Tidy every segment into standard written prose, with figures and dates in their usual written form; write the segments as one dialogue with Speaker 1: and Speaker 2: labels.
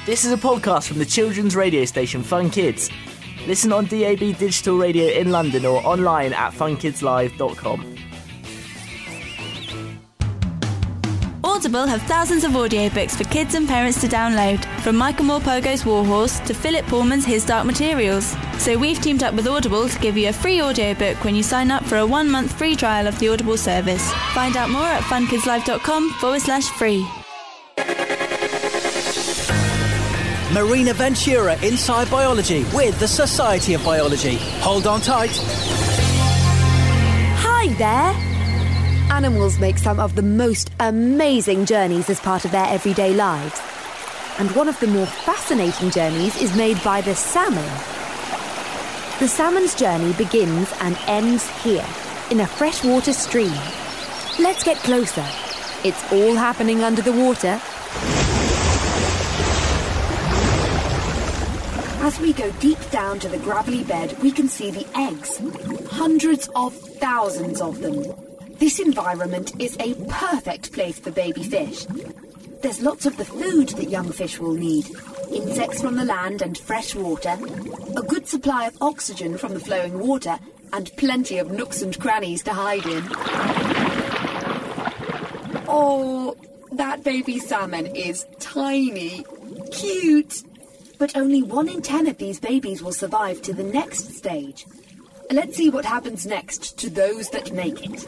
Speaker 1: This is a podcast from the children's radio station Fun Kids. Listen on DAB Digital Radio in London or online at funkidslive.com.
Speaker 2: Audible have thousands of audiobooks for kids and parents to download, from Michael Moore Pogo's Warhorse to Philip Pullman's His Dark Materials. So we've teamed up with Audible to give you a free audiobook when you sign up for a 1-month free trial of the Audible service. Find out more at funkidslive.com/free.
Speaker 3: Marina Ventura Inside Biology with the Society of Biology. Hold on tight.
Speaker 4: Hi there. Animals make some of the most amazing journeys as part of their everyday lives. And one of the more fascinating journeys is made by the salmon. The salmon's journey begins and ends here, in a freshwater stream. Let's get closer. It's all happening under the water. As we go deep down to the gravelly bed, we can see the eggs. Hundreds of thousands of them. This environment is a perfect place for baby fish. There's lots of the food that young fish will need. Insects from the land and fresh water, a good supply of oxygen from the flowing water, and plenty of nooks and crannies to hide in. Oh, that baby salmon is tiny, cute. But only 1 in 10 of these babies will survive to the next stage. Let's see what happens next to those that make it.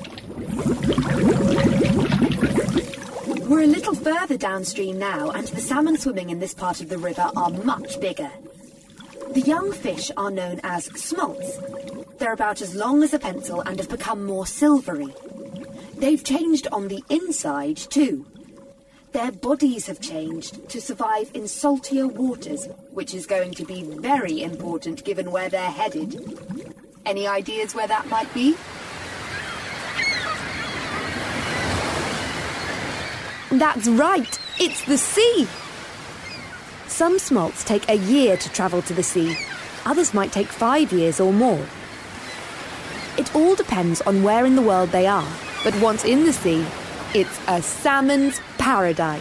Speaker 4: We're a little further downstream now, and the salmon swimming in this part of the river are much bigger. The young fish are known as smolts. They're about as long as a pencil and have become more silvery. They've changed on the inside too. Their bodies have changed to survive in saltier waters, which is going to be very important given where they're headed. Any ideas where that might be? That's right, it's the sea! Some smolts take a year to travel to the sea. Others might take 5 years or more. It all depends on where in the world they are, but once in the sea, it's a salmon's paradise.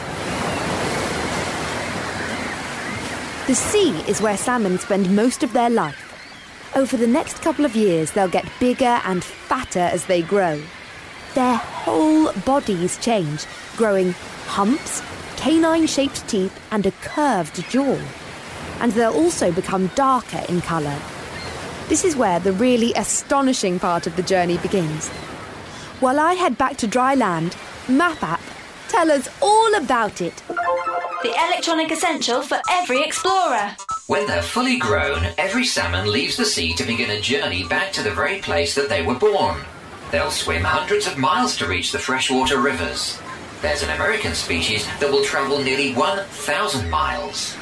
Speaker 4: The sea is where salmon spend most of their life. Over the next couple of years, they'll get bigger and fatter as they grow. Their whole bodies change, growing humps, canine-shaped teeth and a curved jaw. And they'll also become darker in colour. This is where the really astonishing part of the journey begins. While I head back to dry land, MapApp, tell us all about it.
Speaker 2: The electronic essential for every explorer.
Speaker 5: When they're fully grown, every salmon leaves the sea to begin a journey back to the very place that they were born. They'll swim hundreds of miles to reach the freshwater rivers. There's an American species that will travel nearly 1,000 miles.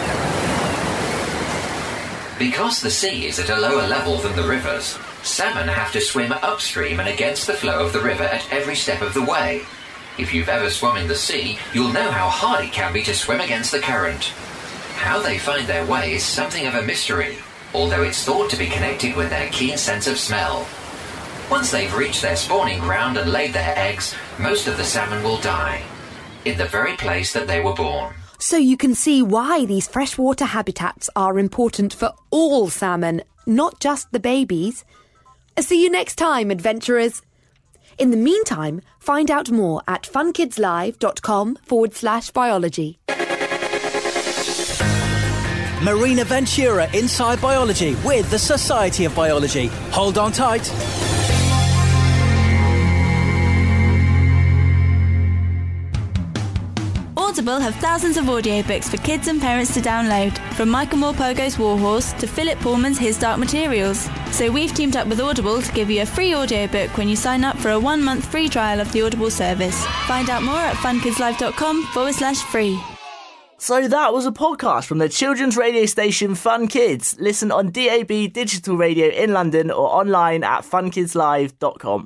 Speaker 5: Because the sea is at a lower level than the rivers, salmon have to swim upstream and against the flow of the river at every step of the way. If you've ever swum in the sea, you'll know how hard it can be to swim against the current. How they find their way is something of a mystery, although it's thought to be connected with their keen sense of smell. Once they've reached their spawning ground and laid their eggs, most of the salmon will die, in the very place that they were born.
Speaker 4: So you can see why these freshwater habitats are important for all salmon, not just the babies. See you next time, adventurers. In the meantime, find out more at funkidslive.com/biology.
Speaker 3: Marina Ventura Inside Biology with the Society of Biology. Hold on tight.
Speaker 2: Audible have thousands of audiobooks for kids and parents to download, from Michael Moore Pogo's Warhorse to Philip Pullman's His Dark Materials. So we've teamed up with Audible to give you a free audiobook when you sign up for a 1-month free trial of the Audible service. Find out more at funkidslive.com/free.
Speaker 1: So that was a podcast from the children's radio station Fun Kids. Listen on DAB Digital Radio in London or online at funkidslive.com.